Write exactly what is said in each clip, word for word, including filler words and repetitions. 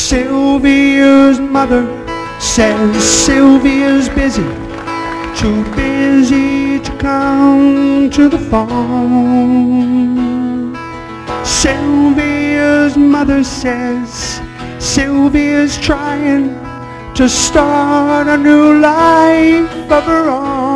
Sylvia's mother says Sylvia's busy, too busy to come to the phone. Sylvia's mother says Sylvia's trying to start a new life of her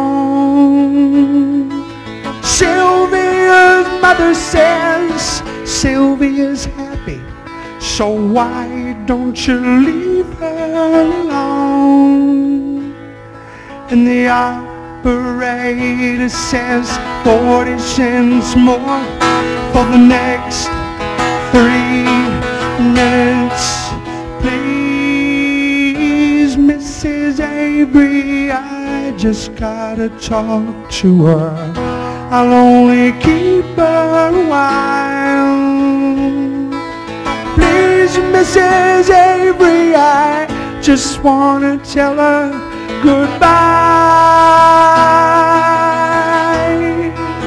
own. Sylvia's mother says Sylvia's happy, so why don't you leave her alone? And the operator says forty cents more for the next three minutes. Please, Missus Avery, I just gotta talk to her. I'll only keep her a while. Please, Missus Avery, I just wanna tell her goodbye.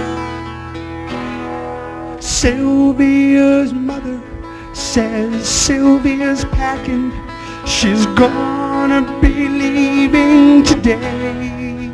Sylvia's mother says Sylvia's packing, she's gonna be leaving today.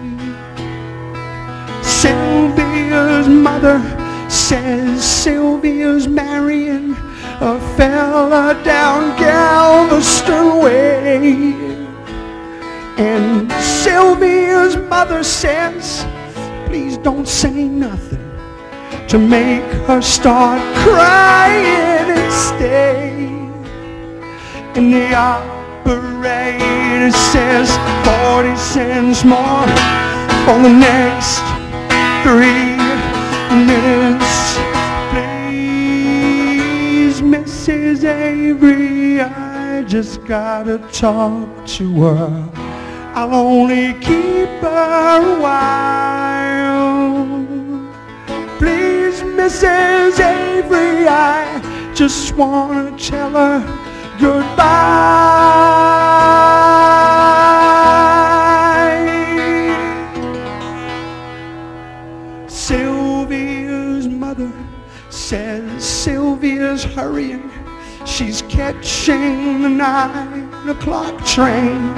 Sylvia's mother says Sylvia's marrying a fella down Galveston Way. And Sylvia's mother says, please don't say nothing to make her start crying and stay. And the operator says forty cents more for the next three minutes. Please, Missus Avery, I just gotta talk to her. I'll only keep her a while. Please, Missus Avery, I just wanna tell her goodbye. Sylvia's mother says Sylvia's hurrying, she's catching the nine o'clock train.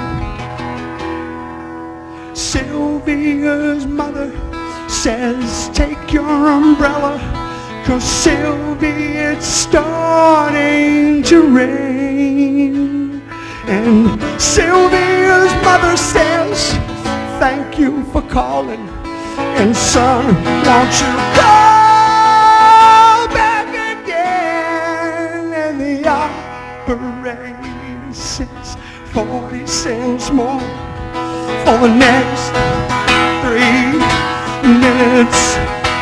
Sylvia's mother says take your umbrella, 'cause Sylvia, it's starting to rain. And Sylvia's mother says thank you for calling, and son, won't you call back again? And the operator says forty cents more for the next three minutes.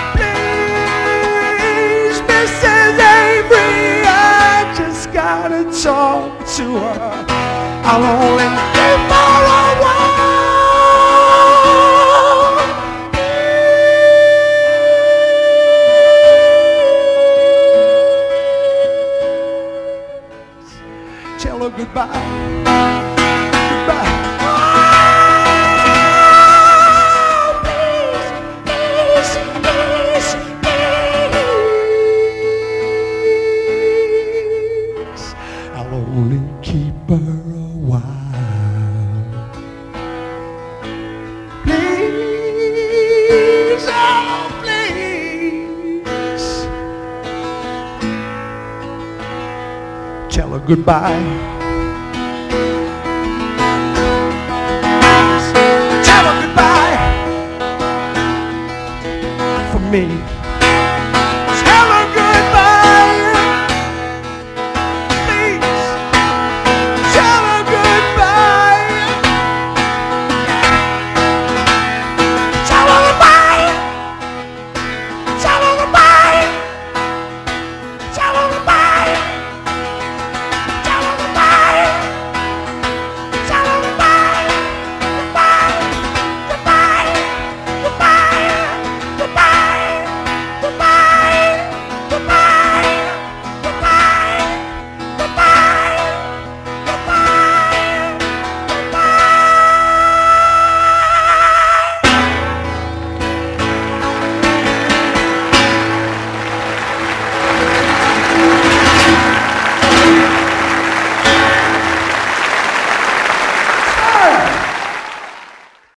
Please, Missus Avery, I just gotta talk to her. I'll only keep her a while. Please, tell her goodbye. Goodbye. Only keep her a while. Please, oh please, tell her goodbye. Tell her goodbye for me.